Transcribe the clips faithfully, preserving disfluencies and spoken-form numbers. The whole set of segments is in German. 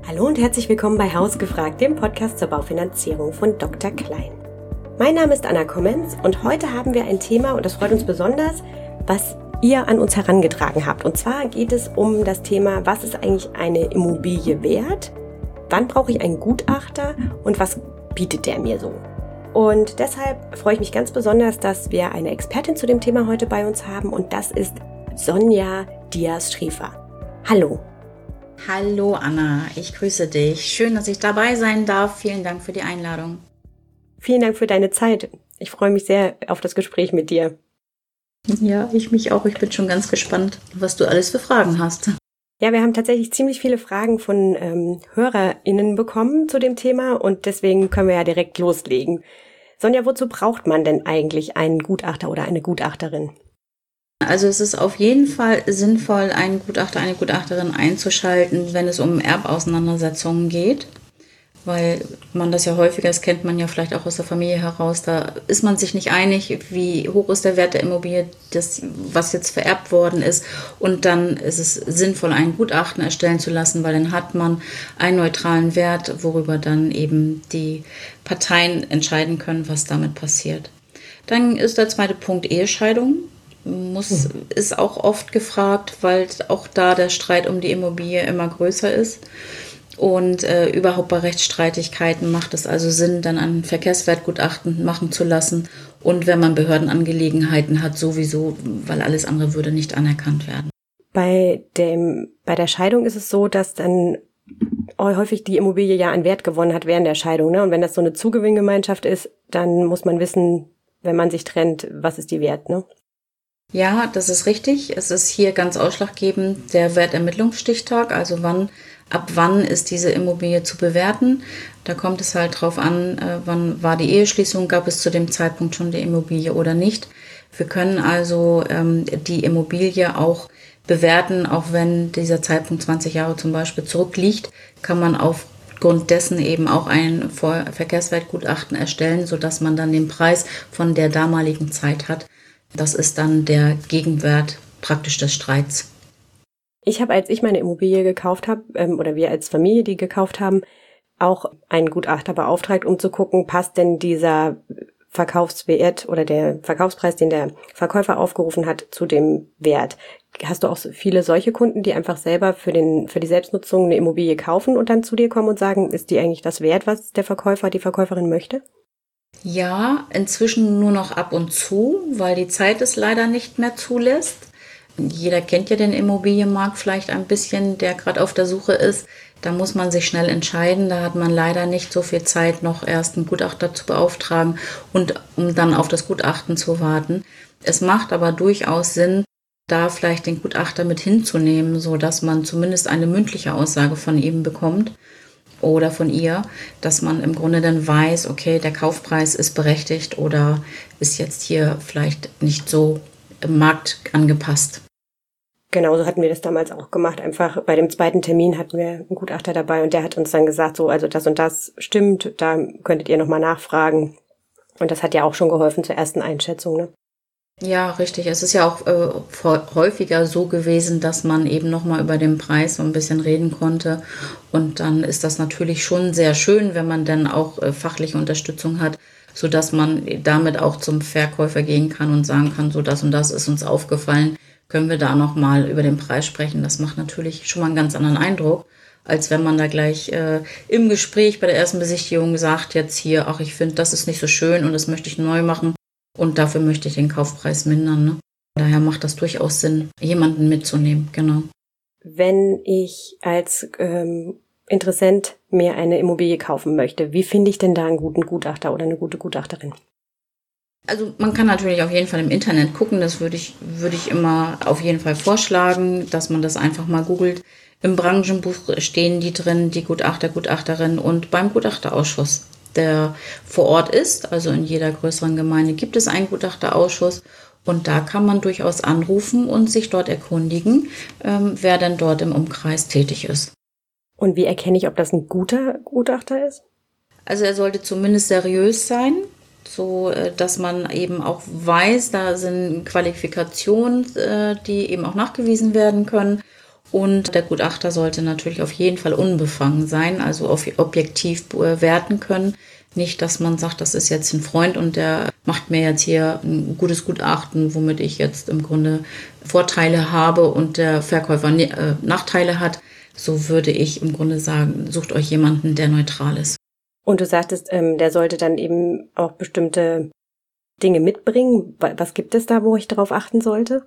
Hallo und herzlich willkommen bei Haus gefragt, dem Podcast zur Baufinanzierung von Doktor Klein. Mein Name ist Anna Kommenz und heute haben wir ein Thema, und das freut uns besonders, was ihr an uns herangetragen habt. Und zwar geht es um das Thema, was ist eigentlich eine Immobilie wert? Wann brauche ich einen Gutachter und was bietet der mir so? Und deshalb freue ich mich ganz besonders, dass wir eine Expertin zu dem Thema heute bei uns haben, und das ist Sonja Diaz-Schrieffer. Hallo. Hallo Anna, ich grüße dich. Schön, dass ich dabei sein darf. Vielen Dank für die Einladung. Vielen Dank für deine Zeit. Ich freue mich sehr auf das Gespräch mit dir. Ja, ich mich auch. Ich bin schon ganz gespannt, was du alles für Fragen hast. Ja, wir haben tatsächlich ziemlich viele Fragen von ähm, HörerInnen bekommen zu dem Thema, und deswegen können wir ja direkt loslegen. Sonja, wozu braucht man denn eigentlich einen Gutachter oder eine Gutachterin? Also es ist auf jeden Fall sinnvoll, einen Gutachter, eine Gutachterin einzuschalten, wenn es um Erbauseinandersetzungen geht, weil man das ja häufiger, das kennt man ja vielleicht auch aus der Familie heraus, da ist man sich nicht einig, wie hoch ist der Wert der Immobilie, das, was jetzt vererbt worden ist, und dann ist es sinnvoll, einen Gutachten erstellen zu lassen, weil dann hat man einen neutralen Wert, worüber dann eben die Parteien entscheiden können, was damit passiert. Dann ist der zweite Punkt Ehescheidung. Muss, ist auch oft gefragt, weil auch da der Streit um die Immobilie immer größer ist. Und äh, überhaupt bei Rechtsstreitigkeiten macht es also Sinn, dann ein Verkehrswertgutachten machen zu lassen. Und wenn man Behördenangelegenheiten hat, sowieso, weil alles andere würde nicht anerkannt werden. Bei dem, bei der Scheidung ist es so, dass dann häufig die Immobilie ja an Wert gewonnen hat während der Scheidung, ne? Und wenn das so eine Zugewinngemeinschaft ist, dann muss man wissen, wenn man sich trennt, was ist die wert, ne? Ja, das ist richtig. Es ist hier ganz ausschlaggebend der Wertermittlungsstichtag, also wann, ab wann ist diese Immobilie zu bewerten. Da kommt es halt drauf an, äh, wann war die Eheschließung, gab es zu dem Zeitpunkt schon die Immobilie oder nicht. Wir können also ähm, die Immobilie auch bewerten, auch wenn dieser Zeitpunkt zwanzig Jahre zum Beispiel zurückliegt, kann man aufgrund dessen eben auch ein Verkehrswertgutachten erstellen, sodass man dann den Preis von der damaligen Zeit hat. Das ist dann der Gegenwert praktisch des Streits. Ich habe, als ich meine Immobilie gekauft habe, ähm, oder wir als Familie die gekauft haben, auch einen Gutachter beauftragt, um zu gucken, passt denn dieser Verkaufswert oder der Verkaufspreis, den der Verkäufer aufgerufen hat, zu dem Wert. Hast du auch so viele solche Kunden, die einfach selber für den für die Selbstnutzung eine Immobilie kaufen und dann zu dir kommen und sagen, ist die eigentlich das wert, was der Verkäufer, die Verkäuferin möchte? Ja, inzwischen nur noch ab und zu, weil die Zeit es leider nicht mehr zulässt. Jeder kennt ja den Immobilienmarkt vielleicht ein bisschen, der gerade auf der Suche ist. Da muss man sich schnell entscheiden. Da hat man leider nicht so viel Zeit, noch erst einen Gutachter zu beauftragen und um dann auf das Gutachten zu warten. Es macht aber durchaus Sinn, da vielleicht den Gutachter mit hinzunehmen, sodass man zumindest eine mündliche Aussage von ihm bekommt oder von ihr, dass man im Grunde dann weiß, okay, der Kaufpreis ist berechtigt oder ist jetzt hier vielleicht nicht so im Markt angepasst. Genau, so hatten wir das damals auch gemacht. Einfach bei dem zweiten Termin hatten wir einen Gutachter dabei und der hat uns dann gesagt, so, also das und das stimmt, da könntet ihr nochmal nachfragen. Und das hat ja auch schon geholfen zur ersten Einschätzung, ne? Ja, richtig. Es ist ja auch äh, häufiger so gewesen, dass man eben nochmal über den Preis so ein bisschen reden konnte. Und dann ist das natürlich schon sehr schön, wenn man dann auch äh, fachliche Unterstützung hat, sodass man damit auch zum Verkäufer gehen kann und sagen kann, so das und das ist uns aufgefallen, können wir da nochmal über den Preis sprechen. Das macht natürlich schon mal einen ganz anderen Eindruck, als wenn man da gleich äh, im Gespräch bei der ersten Besichtigung sagt, jetzt hier, ach, ich finde, das ist nicht so schön und das möchte ich neu machen. Und dafür möchte ich den Kaufpreis mindern. Ne? Daher macht das durchaus Sinn, jemanden mitzunehmen, genau. Wenn ich als ähm, Interessent mir eine Immobilie kaufen möchte, wie finde ich denn da einen guten Gutachter oder eine gute Gutachterin? Also man kann natürlich auf jeden Fall im Internet gucken, das würde ich, würde ich immer auf jeden Fall vorschlagen, dass man das einfach mal googelt. Im Branchenbuch stehen die drin, die Gutachter, Gutachterin, und beim Gutachterausschuss, der vor Ort ist, also in jeder größeren Gemeinde gibt es einen Gutachterausschuss, und da kann man durchaus anrufen und sich dort erkundigen, ähm, wer denn dort im Umkreis tätig ist. Und wie erkenne ich, ob das ein guter Gutachter ist? Also er sollte zumindest seriös sein, so dass man eben auch weiß, da sind Qualifikationen, die eben auch nachgewiesen werden können. Und der Gutachter sollte natürlich auf jeden Fall unbefangen sein, also objektiv bewerten können. Nicht, dass man sagt, das ist jetzt ein Freund und der macht mir jetzt hier ein gutes Gutachten, womit ich jetzt im Grunde Vorteile habe und der Verkäufer äh, Nachteile hat. So würde ich im Grunde sagen, sucht euch jemanden, der neutral ist. Und du sagtest, ähm, der sollte dann eben auch bestimmte Dinge mitbringen. Was gibt es da, wo ich darauf achten sollte?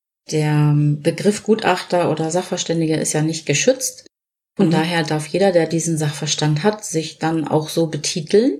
Der Begriff Gutachter oder Sachverständiger ist ja nicht geschützt. Von mhm. daher darf jeder, der diesen Sachverstand hat, sich dann auch so betiteln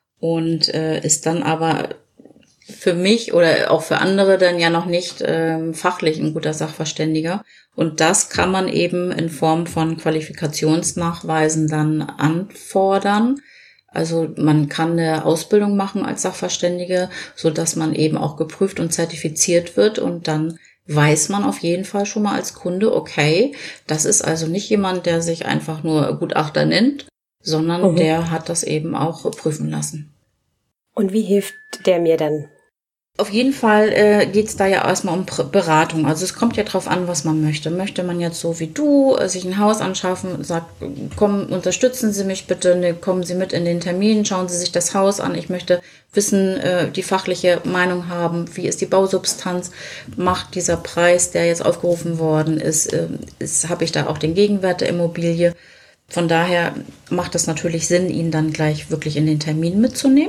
und äh, ist dann aber für mich oder auch für andere dann ja noch nicht äh, fachlich ein guter Sachverständiger. Und das kann man eben in Form von Qualifikationsnachweisen dann anfordern. Also man kann eine Ausbildung machen als Sachverständige, so dass man eben auch geprüft und zertifiziert wird und dann weiß man auf jeden Fall schon mal als Kunde, okay, das ist also nicht jemand, der sich einfach nur Gutachter nennt, sondern mhm. der hat das eben auch prüfen lassen. Und wie hilft der mir dann? Auf jeden Fall äh, geht es da ja erstmal um Beratung. Also es kommt ja drauf an, was man möchte. Möchte man jetzt so wie du äh, sich ein Haus anschaffen und sagt, komm, unterstützen Sie mich bitte, ne, kommen Sie mit in den Termin, schauen Sie sich das Haus an. Ich möchte wissen, äh, die fachliche Meinung haben, wie ist die Bausubstanz, macht dieser Preis, der jetzt aufgerufen worden ist, äh, ist habe ich da auch den Gegenwert der Immobilie. Von daher macht es natürlich Sinn, ihn dann gleich wirklich in den Termin mitzunehmen.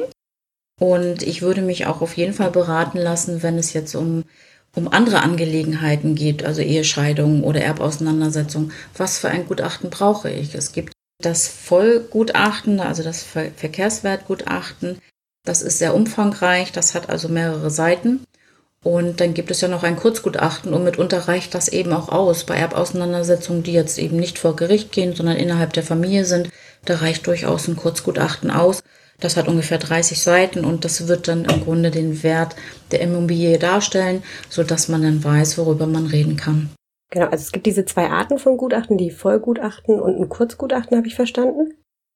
Und ich würde mich auch auf jeden Fall beraten lassen, wenn es jetzt um, um andere Angelegenheiten geht, also Ehescheidungen oder Erbauseinandersetzungen. Was für ein Gutachten brauche ich? Es gibt das Vollgutachten, also das Ver- Verkehrswertgutachten. Das ist sehr umfangreich, das hat also mehrere Seiten. Und dann gibt es ja noch ein Kurzgutachten und mitunter reicht das eben auch aus. Bei Erbauseinandersetzungen, die jetzt eben nicht vor Gericht gehen, sondern innerhalb der Familie sind, da reicht durchaus ein Kurzgutachten aus. Das hat ungefähr dreißig Seiten und das wird dann im Grunde den Wert der Immobilie darstellen, sodass man dann weiß, worüber man reden kann. Genau, also es gibt diese zwei Arten von Gutachten, die Vollgutachten und ein Kurzgutachten, habe ich verstanden.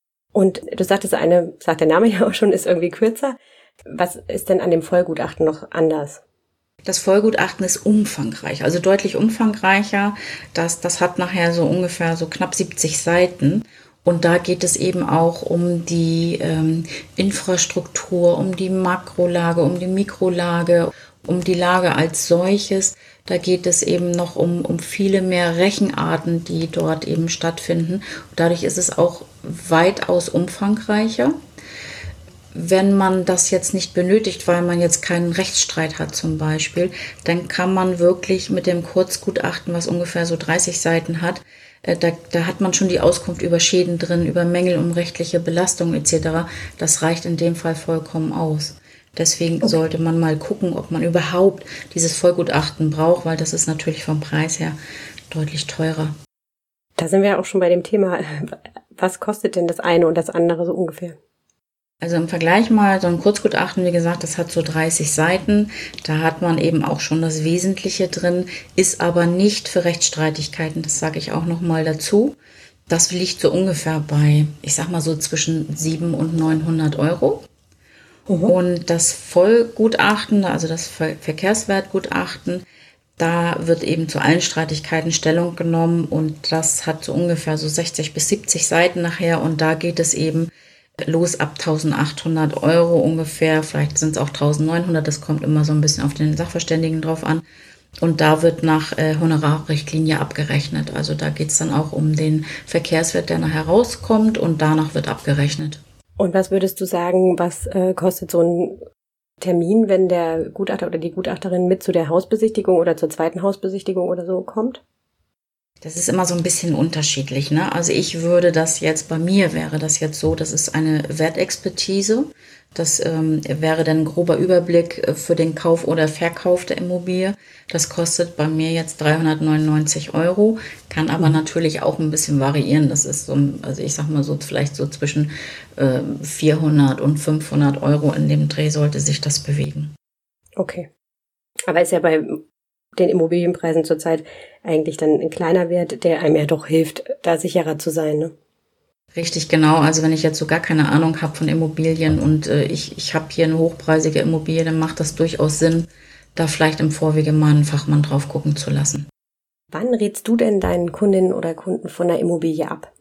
Und du sagtest, eine, sagt der Name ja auch schon, ist irgendwie kürzer. Was ist denn an dem Vollgutachten noch anders? Das Vollgutachten ist umfangreich, also deutlich umfangreicher. Das, das hat nachher so ungefähr so knapp siebzig Seiten. Und da geht es eben auch um die ähm, Infrastruktur, um die Makrolage, um die Mikrolage, um die Lage als solches. Da geht es eben noch um, um viele mehr Rechenarten, die dort eben stattfinden. Und dadurch ist es auch weitaus umfangreicher. Wenn man das jetzt nicht benötigt, weil man jetzt keinen Rechtsstreit hat zum Beispiel, dann kann man wirklich mit dem Kurzgutachten, was ungefähr so dreißig Seiten hat, Da, da hat man schon die Auskunft über Schäden drin, über Mängel um rechtliche Belastung et cetera. Das reicht in dem Fall vollkommen aus. Deswegen okay. sollte man mal gucken, ob man überhaupt dieses Vollgutachten braucht, weil das ist natürlich vom Preis her deutlich teurer. Da sind wir auch schon bei dem Thema, was kostet denn das eine und das andere so ungefähr? Also im Vergleich mal, so ein Kurzgutachten, wie gesagt, das hat so dreißig Seiten. Da hat man eben auch schon das Wesentliche drin, ist aber nicht für Rechtsstreitigkeiten, das sage ich auch nochmal dazu. Das liegt so ungefähr bei, ich sag mal so zwischen siebenhundert und neunhundert Euro. Mhm. Und das Vollgutachten, also das Ver- Verkehrswertgutachten, da wird eben zu allen Streitigkeiten Stellung genommen und das hat so ungefähr so sechzig bis siebzig Seiten nachher und da geht es eben los ab eintausendachthundert Euro ungefähr, vielleicht sind es auch eintausendneunhundert, das kommt immer so ein bisschen auf den Sachverständigen drauf an. Und da wird nach äh, Honorarrichtlinie abgerechnet. Also da geht es dann auch um den Verkehrswert, der nachher rauskommt und danach wird abgerechnet. Und was würdest du sagen, was äh, kostet so ein Termin, wenn der Gutachter oder die Gutachterin mit zu der Hausbesichtigung oder zur zweiten Hausbesichtigung oder so kommt? Das ist immer so ein bisschen unterschiedlich, ne? Also ich würde das jetzt, bei mir wäre das jetzt so, das ist eine Wertexpertise. Das ähm, wäre dann ein grober Überblick für den Kauf oder Verkauf der Immobilie. Das kostet bei mir jetzt dreihundertneunundneunzig Euro, kann aber mhm. natürlich auch ein bisschen variieren. Das ist so, also ich sag mal so, vielleicht so zwischen äh, vierhundert und fünfhundert Euro in dem Dreh sollte sich das bewegen. Okay. Aber ist ja bei den Immobilienpreisen zurzeit eigentlich dann ein kleiner Wert, der einem ja doch hilft, da sicherer zu sein, ne? Richtig, genau. Also wenn ich jetzt so gar keine Ahnung habe von Immobilien und äh, ich, ich habe hier eine hochpreisige Immobilie, dann macht das durchaus Sinn, da vielleicht im Vorwege mal einen Fachmann drauf gucken zu lassen. Wann rätst du denn deinen Kundinnen oder Kunden von der Immobilie ab?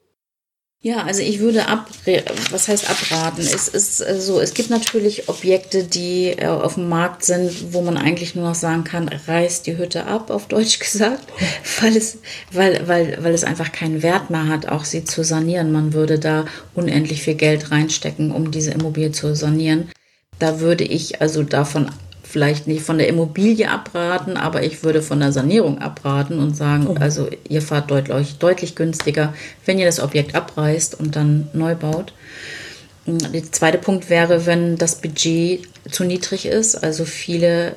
Ja, also ich würde ab, was heißt abraten? Es ist so, es gibt natürlich Objekte, die auf dem Markt sind, wo man eigentlich nur noch sagen kann, reiß die Hütte ab, auf Deutsch gesagt, weil es, weil, weil, weil es einfach keinen Wert mehr hat, auch sie zu sanieren. Man würde da unendlich viel Geld reinstecken, um diese Immobilie zu sanieren. Da würde ich also davon vielleicht nicht von der Immobilie abraten, aber ich würde von der Sanierung abraten und sagen, mhm. also ihr fahrt deutlich, deutlich günstiger, wenn ihr das Objekt abreißt und dann neu baut. Der zweite Punkt wäre, wenn das Budget zu niedrig ist. Also viele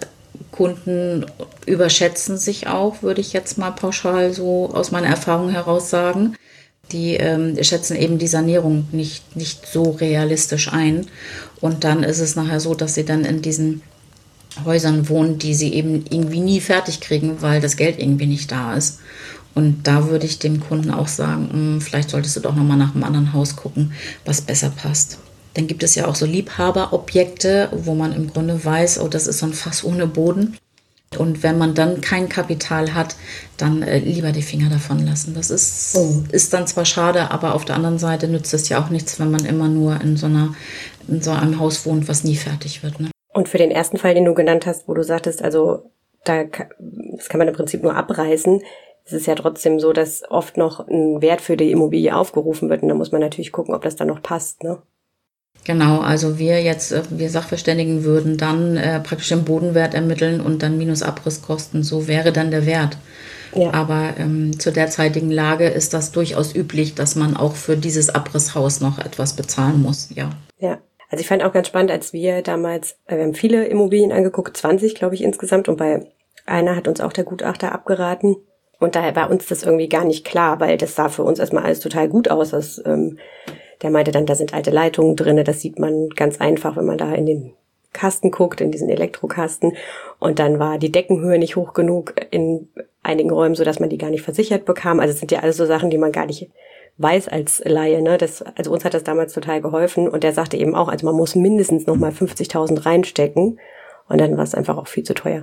Kunden überschätzen sich auch, würde ich jetzt mal pauschal so aus meiner Erfahrung heraus sagen. Die ähm, schätzen eben die Sanierung nicht, nicht so realistisch ein. Und dann ist es nachher so, dass sie dann in diesen Häusern wohnen, die sie eben irgendwie nie fertig kriegen, weil das Geld irgendwie nicht da ist. Und da würde ich dem Kunden auch sagen, mh, vielleicht solltest du doch nochmal nach einem anderen Haus gucken, was besser passt. Dann gibt es ja auch so Liebhaberobjekte, wo man im Grunde weiß, oh, das ist so ein Fass ohne Boden. Und wenn man dann kein Kapital hat, dann äh, lieber die Finger davon lassen. Das ist, oh. ist dann zwar schade, aber auf der anderen Seite nützt es ja auch nichts, wenn man immer nur in so, einer, in so einem Haus wohnt, was nie fertig wird, ne? Und für den ersten Fall, den du genannt hast, wo du sagtest, also da das kann man im Prinzip nur abreißen, es ist ja trotzdem so, dass oft noch ein Wert für die Immobilie aufgerufen wird und da muss man natürlich gucken, ob das dann noch passt, ne? Genau, also wir jetzt, wir Sachverständigen würden dann äh, praktisch den Bodenwert ermitteln und dann minus Abrisskosten, so wäre dann der Wert. Ja. Aber ähm, zu derzeitigen Lage ist das durchaus üblich, dass man auch für dieses Abrisshaus noch etwas bezahlen muss, ja. Ja. Also ich fand auch ganz spannend, als wir damals, wir haben viele Immobilien angeguckt, zwanzig glaube ich insgesamt, und bei einer hat uns auch der Gutachter abgeraten. Und daher war uns das irgendwie gar nicht klar, weil das sah für uns erstmal alles total gut aus. Das, ähm, der meinte dann, da sind alte Leitungen drin, das sieht man ganz einfach, wenn man da in den Kasten guckt, in diesen Elektrokasten. Und dann war die Deckenhöhe nicht hoch genug in einigen Räumen, sodass man die gar nicht versichert bekam. Also es sind ja alles so Sachen, die man gar nicht weiß als Laie, ne? Das, also uns hat das damals total geholfen und der sagte eben auch, also man muss mindestens nochmal fünfzigtausend reinstecken und dann war es einfach auch viel zu teuer.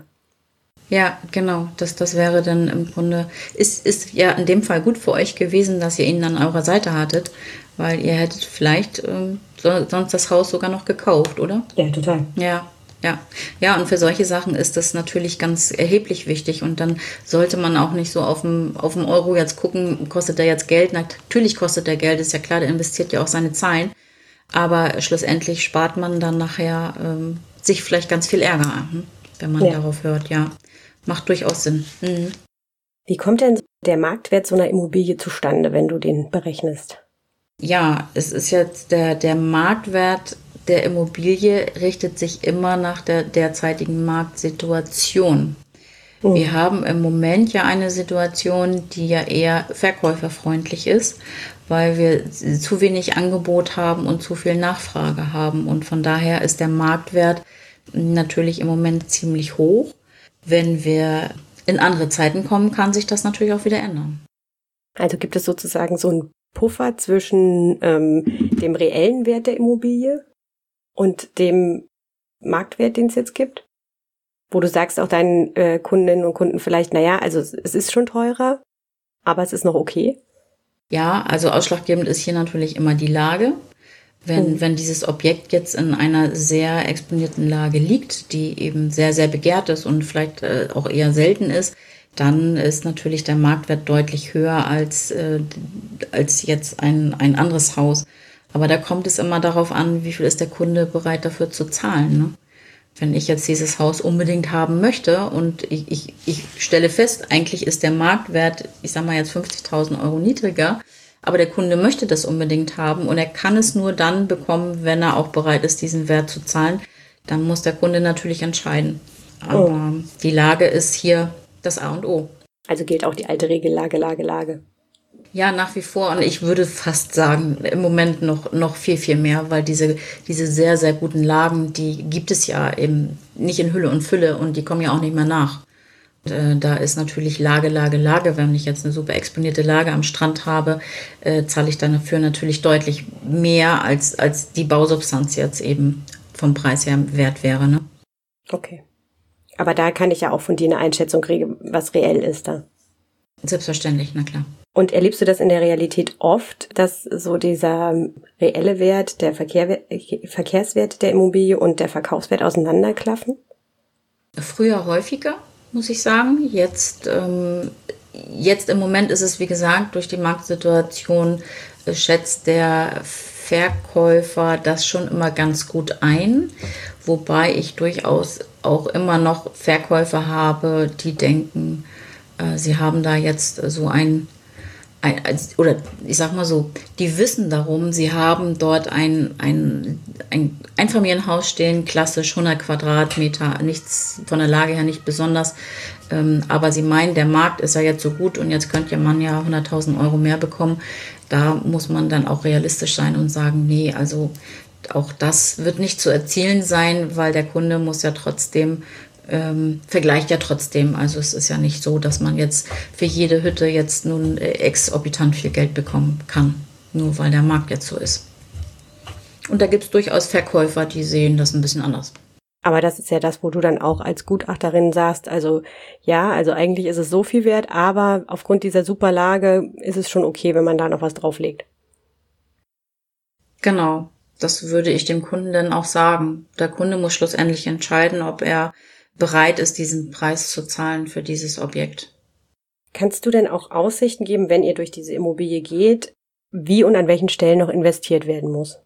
Ja, genau, das, das wäre dann im Grunde, ist, ist ja in dem Fall gut für euch gewesen, dass ihr ihn an eurer Seite hattet, weil ihr hättet vielleicht ähm, so, sonst das Haus sogar noch gekauft, oder? Ja, total. Ja. Ja, ja, und für solche Sachen ist das natürlich ganz erheblich wichtig und dann sollte man auch nicht so auf dem, auf dem Euro jetzt gucken, kostet der jetzt Geld? Natürlich kostet der Geld, ist ja klar, der investiert ja auch seine Zeit, aber schlussendlich spart man dann nachher ähm, sich vielleicht ganz viel Ärger an, wenn man ja. darauf hört, ja, macht durchaus Sinn. Mhm. Wie kommt denn der Marktwert so einer Immobilie zustande, wenn du den berechnest? Ja, es ist jetzt der, der Marktwert der Immobilie richtet sich immer nach der derzeitigen Marktsituation. Mhm. Wir haben im Moment ja eine Situation, die ja eher verkäuferfreundlich ist, weil wir zu wenig Angebot haben und zu viel Nachfrage haben. Und von daher ist der Marktwert natürlich im Moment ziemlich hoch. Wenn wir in andere Zeiten kommen, kann sich das natürlich auch wieder ändern. Also gibt es sozusagen so einen Puffer zwischen ähm, dem reellen Wert der Immobilie und dem Marktwert, den es jetzt gibt? Wo du sagst auch deinen äh, Kundinnen und Kunden vielleicht, naja, also es, es ist schon teurer, aber es ist noch okay? Ja, also ausschlaggebend ist hier natürlich immer die Lage. Wenn, mhm. wenn dieses Objekt jetzt in einer sehr exponierten Lage liegt, die eben sehr, sehr begehrt ist und vielleicht äh, auch eher selten ist, dann ist natürlich der Marktwert deutlich höher als, äh, als jetzt ein, ein anderes Haus. Aber da kommt es immer darauf an, wie viel ist der Kunde bereit dafür zu zahlen, ne? Wenn ich jetzt dieses Haus unbedingt haben möchte und ich, ich, ich stelle fest, eigentlich ist der Marktwert, ich sag mal jetzt fünfzigtausend Euro niedriger, aber der Kunde möchte das unbedingt haben und er kann es nur dann bekommen, wenn er auch bereit ist, diesen Wert zu zahlen, dann muss der Kunde natürlich entscheiden. Aber oh. die Lage ist hier das A und O. Also gilt auch die alte Regel Lage, Lage, Lage. Ja, nach wie vor. Und ich würde fast sagen, im Moment noch, noch viel, viel mehr, weil diese, diese sehr, sehr guten Lagen, die gibt es ja eben nicht in Hülle und Fülle und die kommen ja auch nicht mehr nach. Und, äh, da ist natürlich Lage, Lage, Lage. Wenn ich jetzt eine super exponierte Lage am Strand habe, äh, zahle ich dann dafür natürlich deutlich mehr, als, als die Bausubstanz jetzt eben vom Preis her wert wäre, ne? Okay. Aber da kann ich ja auch von dir eine Einschätzung kriegen, was reell ist da. Selbstverständlich, na klar. Und erlebst du das in der Realität oft, dass so dieser reelle Wert, der Verkehr, Verkehrswert der Immobilie und der Verkaufswert auseinanderklaffen? Früher häufiger, muss ich sagen. Jetzt, ähm, jetzt im Moment ist es, wie gesagt, durch die Marktsituation äh, schätzt der Verkäufer das schon immer ganz gut ein. Wobei ich durchaus auch immer noch Verkäufer habe, die denken, äh, sie haben da jetzt so ein Ein, oder ich sag mal so, die wissen darum, sie haben dort ein, ein, ein Einfamilienhaus stehen, klassisch hundert Quadratmeter, nichts von der Lage her nicht besonders, ähm, aber sie meinen, der Markt ist ja jetzt so gut und jetzt könnte man ja hunderttausend Euro mehr bekommen. Da muss man dann auch realistisch sein und sagen, nee, also auch das wird nicht zu erzielen sein, weil der Kunde muss ja trotzdem Ähm, vergleicht ja trotzdem. Also es ist ja nicht so, dass man jetzt für jede Hütte jetzt nun äh, exorbitant viel Geld bekommen kann, nur weil der Markt jetzt so ist. Und da gibt es durchaus Verkäufer, die sehen das ein bisschen anders. Aber das ist ja das, wo du dann auch als Gutachterin sagst, also ja, also eigentlich ist es so viel wert, aber aufgrund dieser super Lage ist es schon okay, wenn man da noch was drauflegt. Genau, das würde ich dem Kunden dann auch sagen. Der Kunde muss schlussendlich entscheiden, ob er bereit ist, diesen Preis zu zahlen für dieses Objekt. Kannst du denn auch Aussichten geben, wenn ihr durch diese Immobilie geht, wie und an welchen Stellen noch investiert werden muss?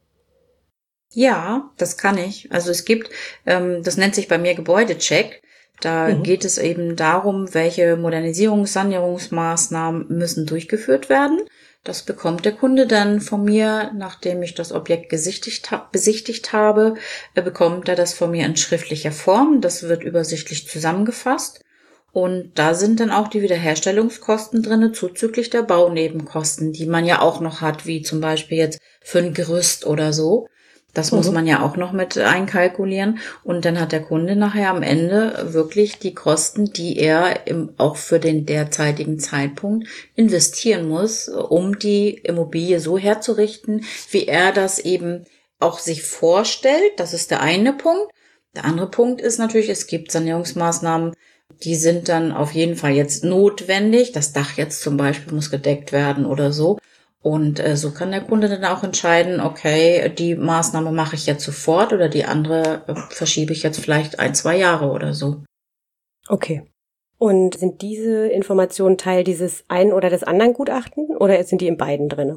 Ja, das kann ich. Also es gibt, ähm, das nennt sich bei mir Gebäudecheck. Da mhm. geht es eben darum, welche Modernisierungs-, Sanierungsmaßnahmen müssen durchgeführt werden. Das bekommt der Kunde dann von mir, nachdem ich das Objekt gesichtigt ha- besichtigt habe, äh, bekommt er das von mir in schriftlicher Form. Das wird übersichtlich zusammengefasst. Und da sind dann auch die Wiederherstellungskosten drinne, zuzüglich der Baunebenkosten, die man ja auch noch hat, wie zum Beispiel jetzt für ein Gerüst oder so. Das mhm. muss man ja auch noch mit einkalkulieren. Und dann hat der Kunde nachher am Ende wirklich die Kosten, die er im, auch für den derzeitigen Zeitpunkt investieren muss, um die Immobilie so herzurichten, wie er das eben auch sich vorstellt. Das ist der eine Punkt. Der andere Punkt ist natürlich, es gibt Sanierungsmaßnahmen, die sind dann auf jeden Fall jetzt notwendig. Das Dach jetzt zum Beispiel muss gedeckt werden oder so. Und äh, so kann der Kunde dann auch entscheiden, okay, die Maßnahme mache ich jetzt sofort oder die andere äh, verschiebe ich jetzt vielleicht ein, zwei Jahre oder so. Okay. Und sind diese Informationen Teil dieses einen oder des anderen Gutachten oder sind die in beiden drin?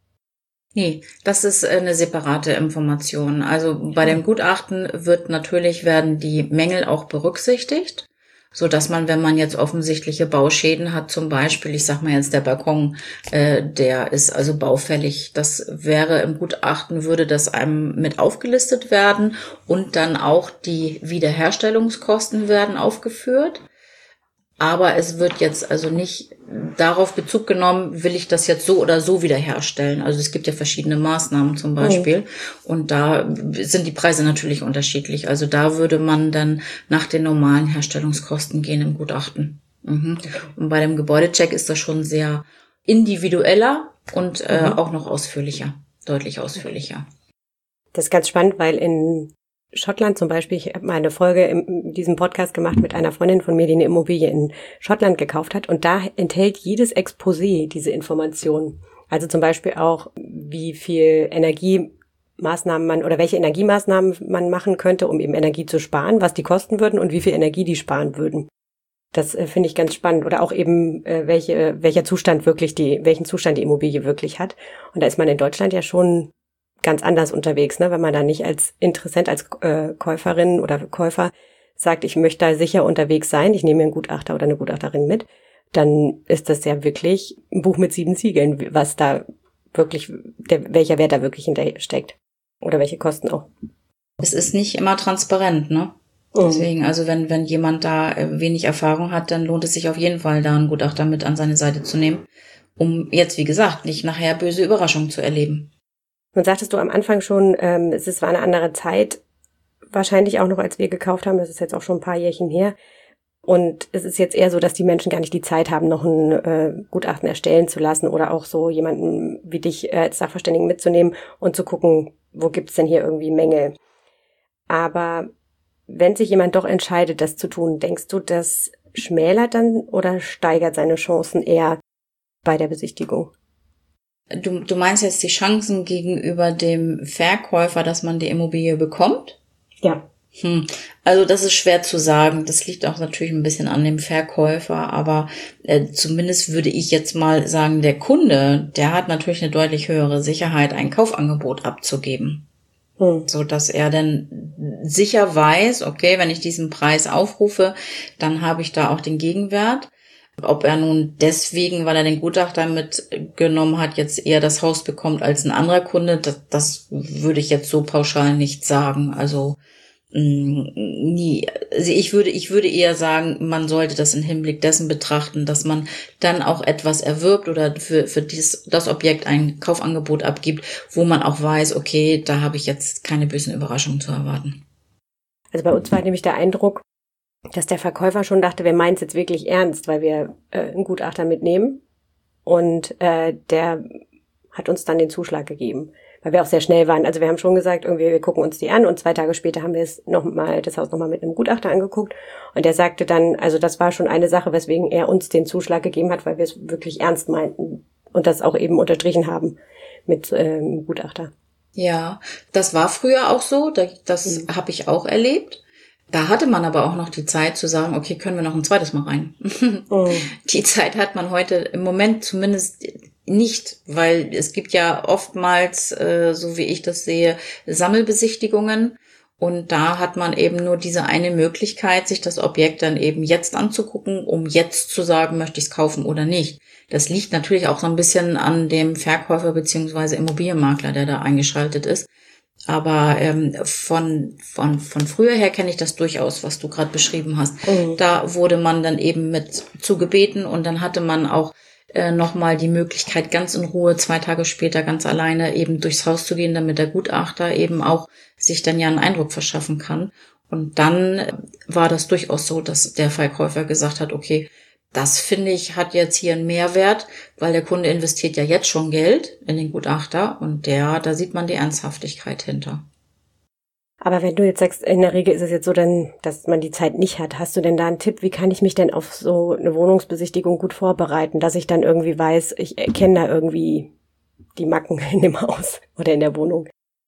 Nee, das ist eine separate Information. Also bei dem Gutachten wird natürlich, werden die Mängel auch berücksichtigt, so dass man, wenn man jetzt offensichtliche Bauschäden hat, zum Beispiel, ich sag mal jetzt der Balkon, äh, der ist also baufällig, das wäre im Gutachten, würde das einem mit aufgelistet werden und dann auch die Wiederherstellungskosten werden aufgeführt. Aber es wird jetzt also nicht darauf Bezug genommen, will ich das jetzt so oder so wiederherstellen. Also es gibt ja verschiedene Maßnahmen zum Beispiel. Oh. Und da sind die Preise natürlich unterschiedlich. Also da würde man dann nach den normalen Herstellungskosten gehen im Gutachten. Mhm. Und bei dem Gebäudecheck ist das schon sehr individueller und äh, mhm. auch noch ausführlicher, deutlich ausführlicher. Das ist ganz spannend, weil in Schottland zum Beispiel, ich habe mal eine Folge in diesem Podcast gemacht mit einer Freundin von mir, die eine Immobilie in Schottland gekauft hat und da enthält jedes Exposé diese Informationen. Also zum Beispiel auch, wie viel Energiemaßnahmen man oder welche Energiemaßnahmen man machen könnte, um eben Energie zu sparen, was die kosten würden und wie viel Energie die sparen würden. Das äh, finde ich ganz spannend. Oder auch eben, äh, welche, welcher Zustand wirklich die, welchen Zustand die Immobilie wirklich hat. Und da ist man in Deutschland ja schon ganz anders unterwegs, ne? Wenn man da nicht als Interessent, als äh, Käuferin oder Käufer sagt, ich möchte da sicher unterwegs sein, ich nehme mir einen Gutachter oder eine Gutachterin mit, dann ist das ja wirklich ein Buch mit sieben Siegeln, was da wirklich, der, welcher Wert da wirklich hinter steckt. Oder welche Kosten auch. Es ist nicht immer transparent, ne? Mhm. Deswegen, also wenn, wenn jemand da wenig Erfahrung hat, dann lohnt es sich auf jeden Fall, da einen Gutachter mit an seine Seite zu nehmen, um jetzt, wie gesagt, nicht nachher böse Überraschungen zu erleben. Nun sagtest du am Anfang schon, ähm, es ist, war eine andere Zeit, wahrscheinlich auch noch, als wir gekauft haben. Das ist jetzt auch schon ein paar Jährchen her. Und es ist jetzt eher so, dass die Menschen gar nicht die Zeit haben, noch ein äh, Gutachten erstellen zu lassen oder auch so jemanden wie dich äh, als Sachverständigen mitzunehmen und zu gucken, wo gibt's denn hier irgendwie Mängel. Aber wenn sich jemand doch entscheidet, das zu tun, denkst du, dass schmälert dann oder steigert seine Chancen eher bei der Besichtigung? Du, du meinst jetzt die Chancen gegenüber dem Verkäufer, dass man die Immobilie bekommt? Ja. Hm. Also das ist schwer zu sagen. Das liegt auch natürlich ein bisschen an dem Verkäufer, aber äh, zumindest würde ich jetzt mal sagen, der Kunde, der hat natürlich eine deutlich höhere Sicherheit, ein Kaufangebot abzugeben. Hm. So dass er dann sicher weiß, okay, wenn ich diesen Preis aufrufe, dann habe ich da auch den Gegenwert. Ob er nun deswegen, weil er den Gutachter mitgenommen hat, jetzt eher das Haus bekommt als ein anderer Kunde, das, das würde ich jetzt so pauschal nicht sagen. Also mh, nie. Also ich würde, ich würde eher sagen, man sollte das im Hinblick dessen betrachten, dass man dann auch etwas erwirbt oder für für dieses, das Objekt ein Kaufangebot abgibt, wo man auch weiß, okay, da habe ich jetzt keine bösen Überraschungen zu erwarten. Also bei uns war nämlich der Eindruck, dass der Verkäufer schon dachte, wir meinen es jetzt wirklich ernst, weil wir äh, einen Gutachter mitnehmen. Und äh, der hat uns dann den Zuschlag gegeben, weil wir auch sehr schnell waren. Also wir haben schon gesagt, irgendwie wir gucken uns die an und zwei Tage später haben wir es noch mal, das Haus nochmal mit einem Gutachter angeguckt. Und der sagte dann, also das war schon eine Sache, weswegen er uns den Zuschlag gegeben hat, weil wir es wirklich ernst meinten und das auch eben unterstrichen haben mit ähm, Gutachter. Ja, das war früher auch so, das mhm. habe ich auch erlebt. Da hatte man aber auch noch die Zeit zu sagen, okay, können wir noch ein zweites Mal rein. Oh. Die Zeit hat man heute im Moment zumindest nicht, weil es gibt ja oftmals, äh, so wie ich das sehe, Sammelbesichtigungen. Und da hat man eben nur diese eine Möglichkeit, sich das Objekt dann eben jetzt anzugucken, um jetzt zu sagen, möchte ich es kaufen oder nicht. Das liegt natürlich auch so ein bisschen an dem Verkäufer beziehungsweise Immobilienmakler, der da eingeschaltet ist. Aber ähm, von von von früher her kenne ich das durchaus, was du gerade beschrieben hast. Mhm. Da wurde man dann eben mit zugebeten und dann hatte man auch äh, nochmal die Möglichkeit, ganz in Ruhe zwei Tage später ganz alleine eben durchs Haus zu gehen, damit der Gutachter eben auch sich dann ja einen Eindruck verschaffen kann. Und dann äh, war das durchaus so, dass der Verkäufer gesagt hat, okay, das finde ich hat jetzt hier einen Mehrwert, weil der Kunde investiert ja jetzt schon Geld in den Gutachter und der, da sieht man die Ernsthaftigkeit hinter. Aber wenn du jetzt sagst, in der Regel ist es jetzt so, dann, dass man die Zeit nicht hat, hast du denn da einen Tipp, wie kann ich mich denn auf so eine Wohnungsbesichtigung gut vorbereiten, dass ich dann irgendwie weiß, ich erkenne da irgendwie die Macken in dem Haus oder in der Wohnung?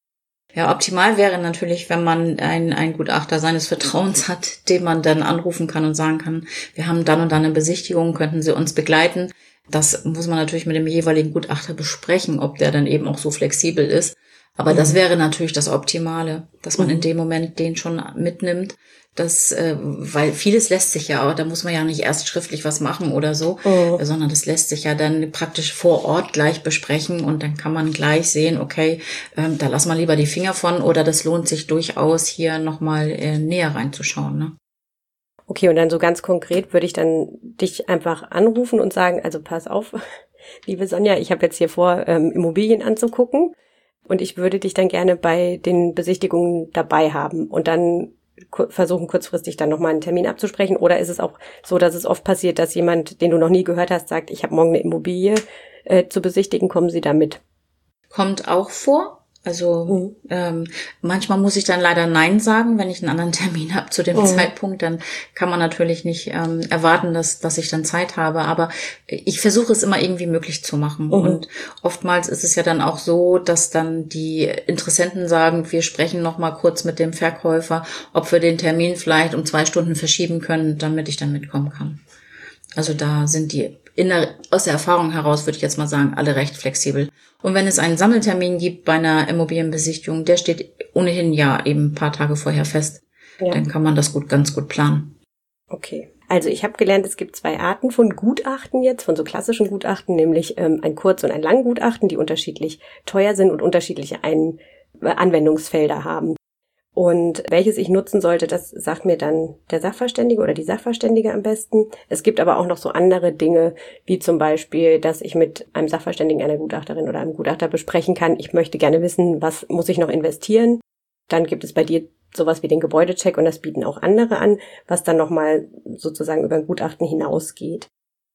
Ja, optimal wäre natürlich, wenn man einen, einen Gutachter seines Vertrauens hat, den man dann anrufen kann und sagen kann, wir haben dann und dann eine Besichtigung, könnten Sie uns begleiten? Das muss man natürlich mit dem jeweiligen Gutachter besprechen, ob der dann eben auch so flexibel ist. Aber mhm. das wäre natürlich das Optimale, dass man mhm. in dem Moment den schon mitnimmt. Das, äh, weil vieles lässt sich ja auch, da muss man ja nicht erst schriftlich was machen oder so, oh. sondern das lässt sich ja dann praktisch vor Ort gleich besprechen und dann kann man gleich sehen, okay, ähm, da lass mal lieber die Finger von oder das lohnt sich durchaus hier nochmal äh, näher reinzuschauen, ne? Okay, und dann so ganz konkret würde ich dann dich einfach anrufen und sagen, also pass auf, liebe Sonja, ich habe jetzt hier vor, ähm, Immobilien anzugucken und ich würde dich dann gerne bei den Besichtigungen dabei haben und dann versuchen kurzfristig dann nochmal einen Termin abzusprechen, oder ist es auch so, dass es oft passiert, dass jemand, den du noch nie gehört hast, sagt, ich habe morgen eine Immobilie äh, zu besichtigen, kommen Sie da mit? Kommt auch vor. Also mhm. ähm, manchmal muss ich dann leider Nein sagen, wenn ich einen anderen Termin habe zu dem mhm. Zeitpunkt, dann kann man natürlich nicht ähm, erwarten, dass dass ich dann Zeit habe, aber ich versuche es immer irgendwie möglich zu machen. Mhm. Und oftmals ist es ja dann auch so, dass dann die Interessenten sagen, wir sprechen noch mal kurz mit dem Verkäufer, ob wir den Termin vielleicht um zwei Stunden verschieben können, damit ich dann mitkommen kann. Also da sind die in der, aus der Erfahrung heraus würde ich jetzt mal sagen, alle recht flexibel. Und wenn es einen Sammeltermin gibt bei einer Immobilienbesichtigung, der steht ohnehin ja eben ein paar Tage vorher fest, ja. Dann kann man das gut, ganz gut planen. Okay. Also ich habe gelernt, es gibt zwei Arten von Gutachten jetzt, von so klassischen Gutachten, nämlich ähm, ein Kurz- und ein Langgutachten, die unterschiedlich teuer sind und unterschiedliche ein- Anwendungsfelder haben. Und welches ich nutzen sollte, das sagt mir dann der Sachverständige oder die Sachverständige am besten. Es gibt aber auch noch so andere Dinge, wie zum Beispiel, dass ich mit einem Sachverständigen, einer Gutachterin oder einem Gutachter besprechen kann, ich möchte gerne wissen, was muss ich noch investieren. Dann gibt es bei dir sowas wie den Gebäudecheck und das bieten auch andere an, was dann nochmal sozusagen über ein Gutachten hinausgeht.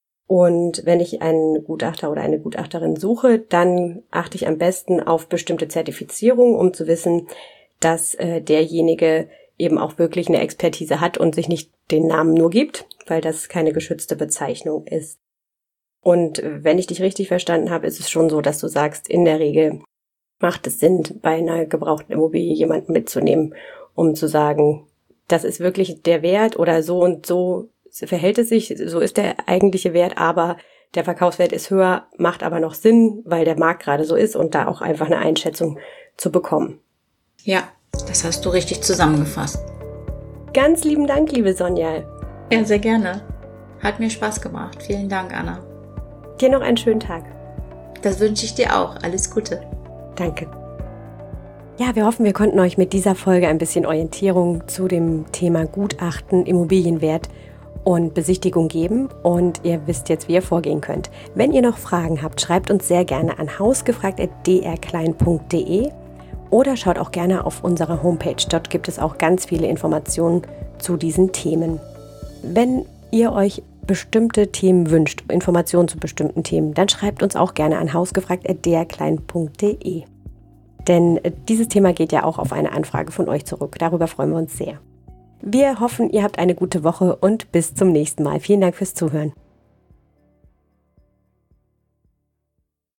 Und wenn ich einen Gutachter oder eine Gutachterin suche, dann achte ich am besten auf bestimmte Zertifizierungen, um zu wissen, dass äh, derjenige eben auch wirklich eine Expertise hat und sich nicht den Namen nur gibt, weil das keine geschützte Bezeichnung ist. Und wenn ich dich richtig verstanden habe, ist es schon so, dass du sagst, in der Regel macht es Sinn, bei einer gebrauchten Immobilie jemanden mitzunehmen, um zu sagen, das ist wirklich der Wert oder so und so verhält es sich, so ist der eigentliche Wert, aber der Verkaufswert ist höher, macht aber noch Sinn, weil der Markt gerade so ist und da auch einfach eine Einschätzung zu bekommen. Ja, das hast du richtig zusammengefasst. Ganz lieben Dank, liebe Sonja. Ja, sehr gerne. Hat mir Spaß gemacht. Vielen Dank, Anna. Dir noch einen schönen Tag. Das wünsche ich dir auch. Alles Gute. Danke. Ja, wir hoffen, wir konnten euch mit dieser Folge ein bisschen Orientierung zu dem Thema Gutachten, Immobilienwert und Besichtigung geben und ihr wisst jetzt, wie ihr vorgehen könnt. Wenn ihr noch Fragen habt, schreibt uns sehr gerne an hausgefragt at d r klein punkt d e oder schaut auch gerne auf unserer Homepage. Dort gibt es auch ganz viele Informationen zu diesen Themen. Wenn ihr euch bestimmte Themen wünscht, Informationen zu bestimmten Themen, dann schreibt uns auch gerne an hausgefragt at d r klein punkt d e. Denn dieses Thema geht ja auch auf eine Anfrage von euch zurück. Darüber freuen wir uns sehr. Wir hoffen, ihr habt eine gute Woche und bis zum nächsten Mal. Vielen Dank fürs Zuhören.